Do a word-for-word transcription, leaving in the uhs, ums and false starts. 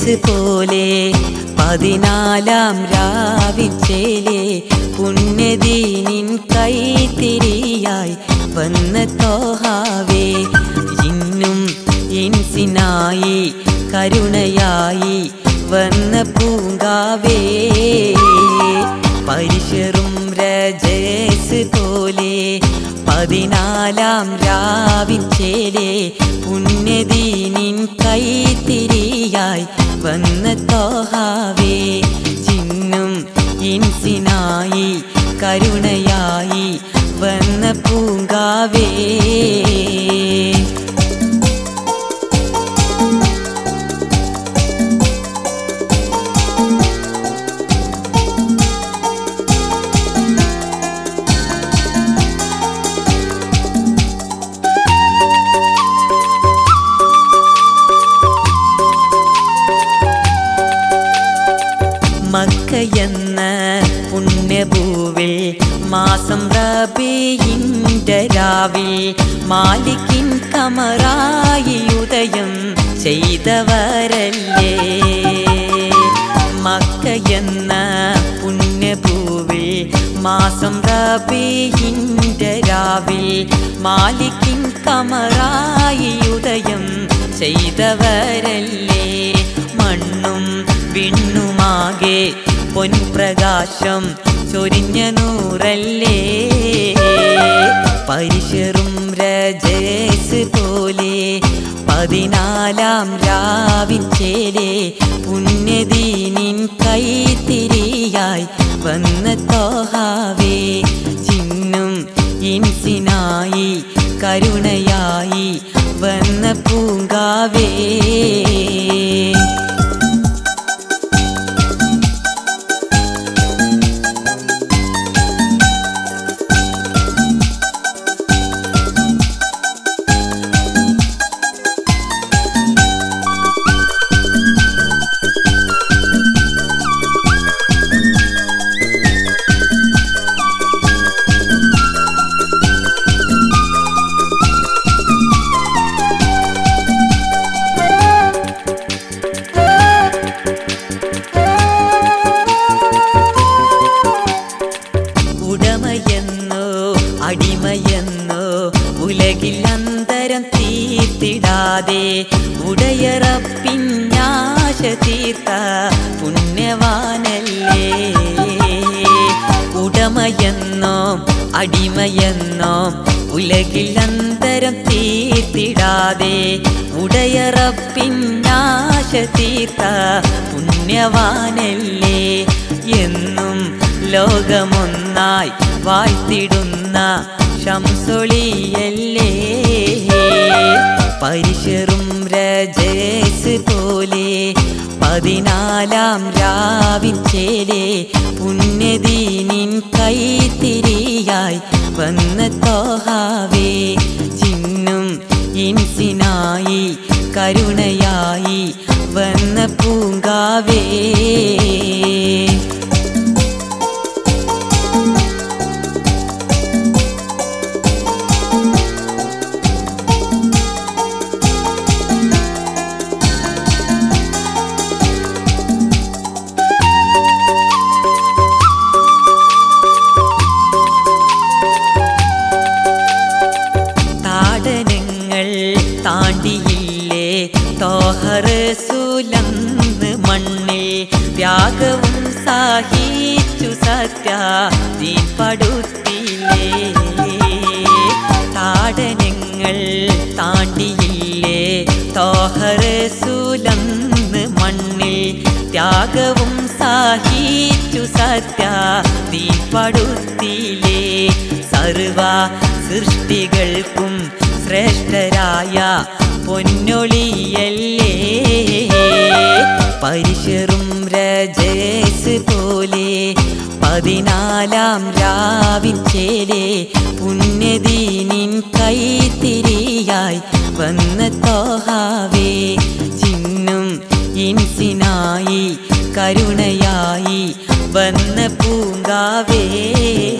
ജേസ് പോലെ പതിനാലാം രാവിച്ചേലെ പുണ്യദീനിൻ കൈത്തിരിയായി വന്ന തോഹാവേ ഇന്നും ഇൻസിനായി കരുണയായി വന്ന പൂങ്കാവേ പരിശറും രജസ് പോലെ പതിനാലാം രാവിച്ചേലെ പുണ്യദീനിൻ കൈത്തിരിയായി വന്ന തോഹാവേ ജിന്നും ഇൻസിനായി കരുണയായി വന്ന പൂങ്കാവേ മക്കയെന്ന പുണ്യഭൂവിൽ മാസം റബീഇന്റെ രാവിൽ മാലിക്കിൻ കമറായി ഉദയം ചെയ്തവരല്ലേ മക്കയെന്ന പുണ്യഭൂവിൽ മാസം റബീഇന്റെ രാവിൽ മാലിക്കിൻ കമറായി ഉദയം ചെയ്തവരല്ലേ മണ്ണും വിണ്ണുമാകെ പൊൻപ്രകാശം ചൊരിഞ്ഞ നൂറല്ലേ പരിശറും രജസ് പോലെ പതിനാലാം രാവിച്ചേലെ പുണ്യദീനിൻ കൈത്തിരിയായി വന്ന തോഹാവേ ജിന്നും ഇൻസിനായി കരുണയായി വന്ന പൂങ്കാവേ ഉടമയെന്നോ അടിമയെന്നോ ഉലകിൽ അന്തരം തീർത്തിടാതെ ഉടയറപ്പിന്നാശ തീർത്ത പുണ്യവാനല്ലേ ഉടമയെന്നോ അടിമയെന്നോ ഉലകിൽ അന്തരം തീർത്തിടാതെ ഉടയറപ്പിന്നാശ തീർത്ത പുണ്യവാനല്ലേ എന്നും ലോകമൊന്നായി വാഴ്ത്തിടുന്ന ശംസൊളിയല്ലേ പരിശറും രജസ് പോലെ പതിനാലാം രാവിച്ചേലെ പുണ്യദീനിൻ കൈത്തിരിയായി വന്ന തോഹാവേ ജിന്നും ഇൻസിനായി കരുണയായി വന്ന പൂങ്കാവേ താണ്ടിയില്ലേ തോഹറസൂലന്ന് മണ്ണിൽ ത്യാഗവും സഹിച്ചു സത്യ ദീപടുത്തില്ലേ താടനങ്ങൾ താണ്ടിയില്ലേ തോഹറസൂലന്ന് മണ്ണിൽ ത്യാഗവും സഹിച്ചു സത്യ ദീപടുത്തില്ലേ സർവ സൃഷ്ടികൾക്കും ശ്രേഷ്ഠരായ പൊന്നൊളിയല്ലേ പരിശറും രജസ് പോലെ പതിനാലാം രാവിച്ചേലെ പുണ്യദീനിൻ കൈത്തിരിയായി വന്ന തോഹാവേ ജിന്നും ഇൻസിനായി കരുണയായി വന്ന പൂങ്കാവേ